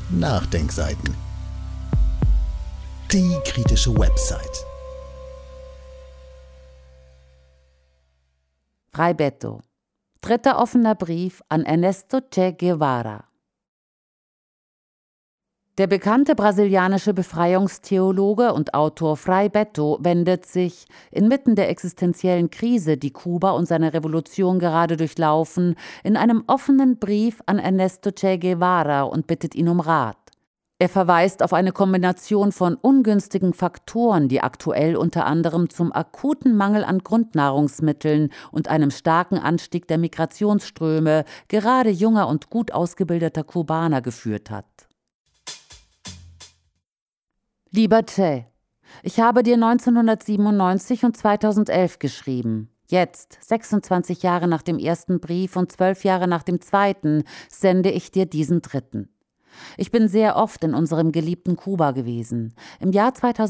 Nachdenkseiten. Die kritische Website. Frei Betto. Dritter offener Brief an Ernesto Che Guevara. Der bekannte brasilianische Befreiungstheologe und Autor Frei Betto wendet sich, inmitten der existenziellen Krise, die Kuba und seine Revolution gerade durchlaufen, in einem offenen Brief an Ernesto Che Guevara und bittet ihn um Rat. Er verweist auf eine Kombination von ungünstigen Faktoren, die aktuell unter anderem zum akuten Mangel an Grundnahrungsmitteln und einem starken Anstieg der Migrationsströme gerade junger und gut ausgebildeter Kubaner geführt hat. Lieber Che, ich habe dir 1997 und 2011 geschrieben. Jetzt, 26 Jahre nach dem ersten Brief und 12 Jahre nach dem zweiten, sende ich dir diesen dritten. Ich bin sehr oft in unserem geliebten Kuba gewesen. Im Jahr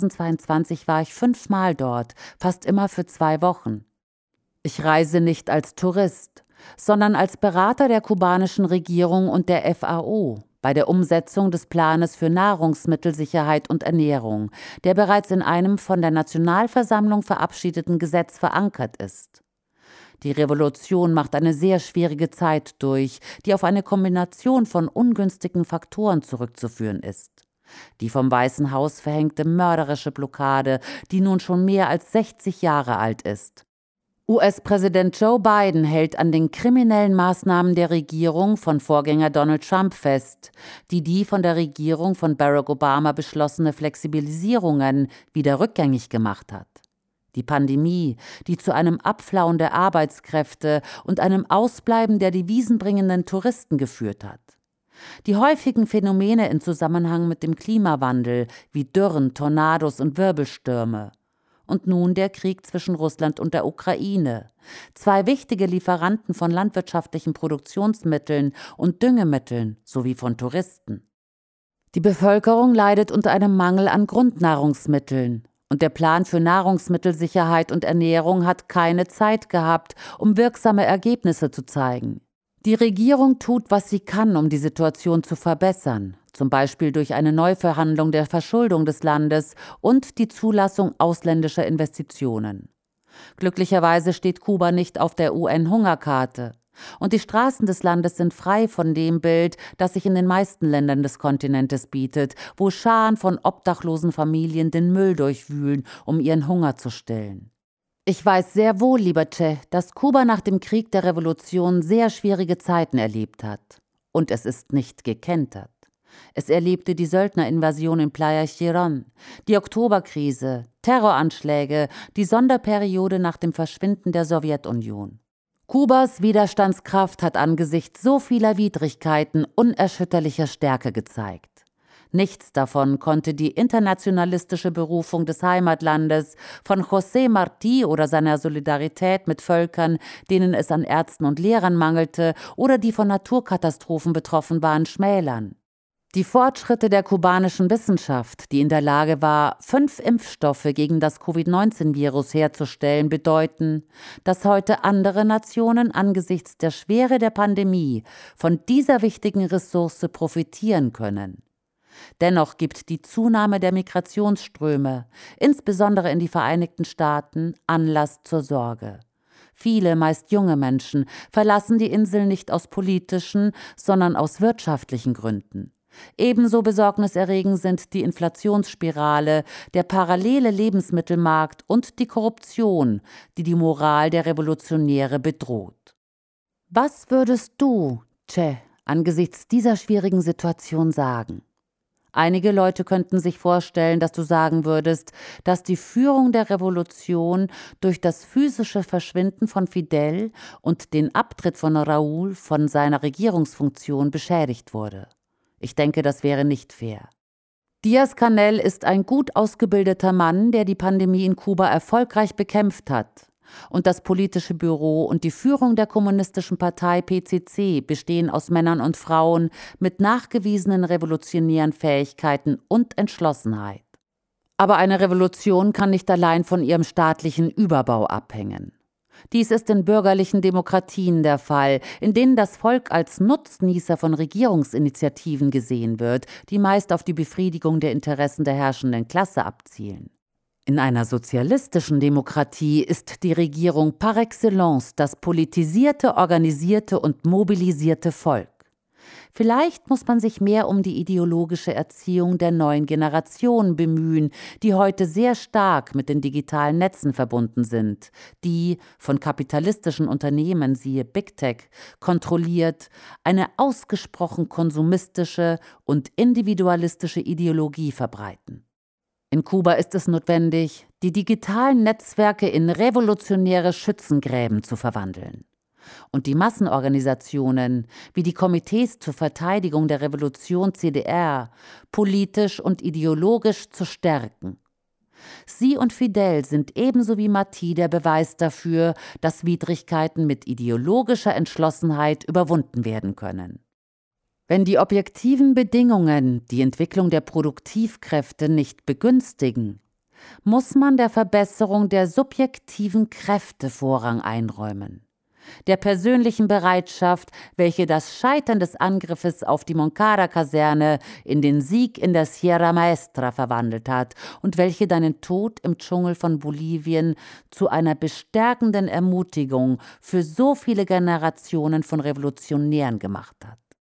2022 war ich 5-mal dort, fast immer für 2 Wochen. Ich reise nicht als Tourist, sondern als Berater der kubanischen Regierung und der FAO bei der Umsetzung des Planes für Nahrungsmittelsicherheit und Ernährung, der bereits in einem von der Nationalversammlung verabschiedeten Gesetz verankert ist. Die Revolution macht eine sehr schwierige Zeit durch, die auf eine Kombination von ungünstigen Faktoren zurückzuführen ist. Die vom Weißen Haus verhängte mörderische Blockade, die nun schon mehr als 60 Jahre alt ist. US-Präsident Joe Biden hält an den kriminellen Maßnahmen der Regierung von Vorgänger Donald Trump fest, die von der Regierung von Barack Obama beschlossene Flexibilisierungen wieder rückgängig gemacht hat. Die Pandemie, die zu einem Abflauen der Arbeitskräfte und einem Ausbleiben der devisenbringenden Touristen geführt hat. Die häufigen Phänomene in Zusammenhang mit dem Klimawandel, wie Dürren, Tornados und Wirbelstürme. Und nun der Krieg zwischen Russland und der Ukraine. 2 wichtige Lieferanten von landwirtschaftlichen Produktionsmitteln und Düngemitteln sowie von Touristen. Die Bevölkerung leidet unter einem Mangel an Grundnahrungsmitteln. Und der Plan für Nahrungsmittelsicherheit und Ernährung hat keine Zeit gehabt, um wirksame Ergebnisse zu zeigen. Die Regierung tut, was sie kann, um die Situation zu verbessern, zum Beispiel durch eine Neuverhandlung der Verschuldung des Landes und die Zulassung ausländischer Investitionen. Glücklicherweise steht Kuba nicht auf der UN-Hungerkarte. Und die Straßen des Landes sind frei von dem Bild, das sich in den meisten Ländern des Kontinentes bietet, wo Scharen von obdachlosen Familien den Müll durchwühlen, um ihren Hunger zu stillen. Ich weiß sehr wohl, lieber Che, dass Kuba nach dem Krieg der Revolution sehr schwierige Zeiten erlebt hat. Und es ist nicht gekentert. Es erlebte die Söldnerinvasion in Playa Girón, die Oktoberkrise, Terroranschläge, die Sonderperiode nach dem Verschwinden der Sowjetunion. Kubas Widerstandskraft hat angesichts so vieler Widrigkeiten unerschütterlicher Stärke gezeigt. Nichts davon konnte die internationalistische Berufung des Heimatlandes von José Martí oder seiner Solidarität mit Völkern, denen es an Ärzten und Lehrern mangelte oder die von Naturkatastrophen betroffen waren, schmälern. Die Fortschritte der kubanischen Wissenschaft, die in der Lage war, 5 Impfstoffe gegen das Covid-19-Virus herzustellen, bedeuten, dass heute andere Nationen angesichts der Schwere der Pandemie von dieser wichtigen Ressource profitieren können. Dennoch gibt die Zunahme der Migrationsströme, insbesondere in die Vereinigten Staaten, Anlass zur Sorge. Viele, meist junge Menschen, verlassen die Insel nicht aus politischen, sondern aus wirtschaftlichen Gründen. Ebenso besorgniserregend sind die Inflationsspirale, der parallele Lebensmittelmarkt und die Korruption, die die Moral der Revolutionäre bedroht. Was würdest du, Che, angesichts dieser schwierigen Situation sagen? Einige Leute könnten sich vorstellen, dass du sagen würdest, dass die Führung der Revolution durch das physische Verschwinden von Fidel und den Abtritt von Raúl von seiner Regierungsfunktion beschädigt wurde. Ich denke, das wäre nicht fair. Díaz-Canel ist ein gut ausgebildeter Mann, der die Pandemie in Kuba erfolgreich bekämpft hat. Und das politische Büro und die Führung der kommunistischen Partei PCC bestehen aus Männern und Frauen mit nachgewiesenen revolutionären Fähigkeiten und Entschlossenheit. Aber eine Revolution kann nicht allein von ihrem staatlichen Überbau abhängen. Dies ist in bürgerlichen Demokratien der Fall, in denen das Volk als Nutznießer von Regierungsinitiativen gesehen wird, die meist auf die Befriedigung der Interessen der herrschenden Klasse abzielen. In einer sozialistischen Demokratie ist die Regierung par excellence das politisierte, organisierte und mobilisierte Volk. Vielleicht muss man sich mehr um die ideologische Erziehung der neuen Generation bemühen, die heute sehr stark mit den digitalen Netzen verbunden sind, die von kapitalistischen Unternehmen, siehe Big Tech, kontrolliert, eine ausgesprochen konsumistische und individualistische Ideologie verbreiten. In Kuba ist es notwendig, die digitalen Netzwerke in revolutionäre Schützengräben zu verwandeln und die Massenorganisationen wie die Komitees zur Verteidigung der Revolution CDR politisch und ideologisch zu stärken. Sie und Fidel sind ebenso wie Martí der Beweis dafür, dass Widrigkeiten mit ideologischer Entschlossenheit überwunden werden können. Wenn die objektiven Bedingungen die Entwicklung der Produktivkräfte nicht begünstigen, muss man der Verbesserung der subjektiven Kräfte Vorrang einräumen, der persönlichen Bereitschaft, welche das Scheitern des Angriffes auf die Moncada-Kaserne in den Sieg in der Sierra Maestra verwandelt hat und welche deinen Tod im Dschungel von Bolivien zu einer bestärkenden Ermutigung für so viele Generationen von Revolutionären gemacht hat.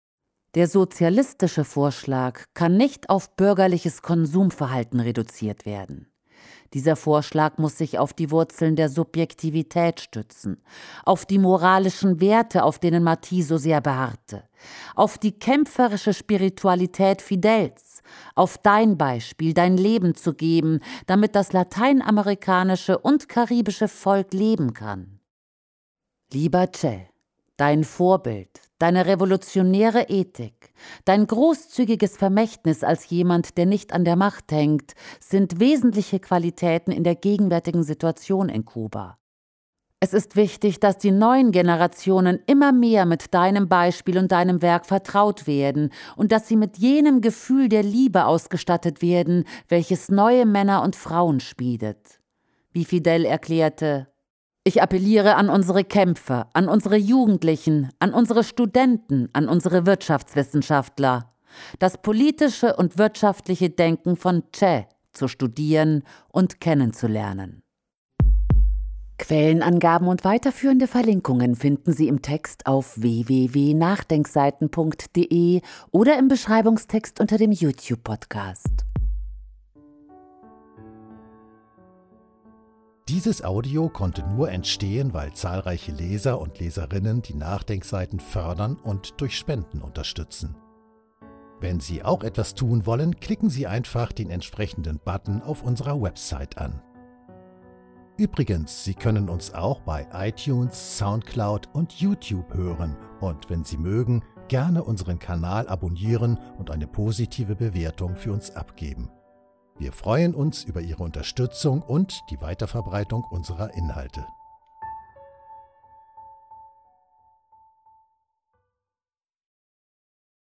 Der sozialistische Vorschlag kann nicht auf bürgerliches Konsumverhalten reduziert werden. Dieser Vorschlag muss sich auf die Wurzeln der Subjektivität stützen, auf die moralischen Werte, auf denen Martí so sehr beharrte, auf die kämpferische Spiritualität Fidels, auf dein Beispiel, dein Leben zu geben, damit das lateinamerikanische und karibische Volk leben kann. Lieber Che, dein Vorbild, deine revolutionäre Ethik, dein großzügiges Vermächtnis als jemand, der nicht an der Macht hängt, sind wesentliche Qualitäten in der gegenwärtigen Situation in Kuba. Es ist wichtig, dass die neuen Generationen immer mehr mit deinem Beispiel und deinem Werk vertraut werden und dass sie mit jenem Gefühl der Liebe ausgestattet werden, welches neue Männer und Frauen schmiedet. Wie Fidel erklärte: Ich appelliere an unsere Kämpfer, an unsere Jugendlichen, an unsere Studenten, an unsere Wirtschaftswissenschaftler, das politische und wirtschaftliche Denken von Che zu studieren und kennenzulernen. Quellenangaben und weiterführende Verlinkungen finden Sie im Text auf www.nachdenkseiten.de oder im Beschreibungstext unter dem YouTube-Podcast. Dieses Audio konnte nur entstehen, weil zahlreiche Leser und Leserinnen die Nachdenkseiten fördern und durch Spenden unterstützen. Wenn Sie auch etwas tun wollen, klicken Sie einfach den entsprechenden Button auf unserer Website an. Übrigens, Sie können uns auch bei iTunes, Soundcloud und YouTube hören und wenn Sie mögen, gerne unseren Kanal abonnieren und eine positive Bewertung für uns abgeben. Wir freuen uns über Ihre Unterstützung und die Weiterverbreitung unserer Inhalte.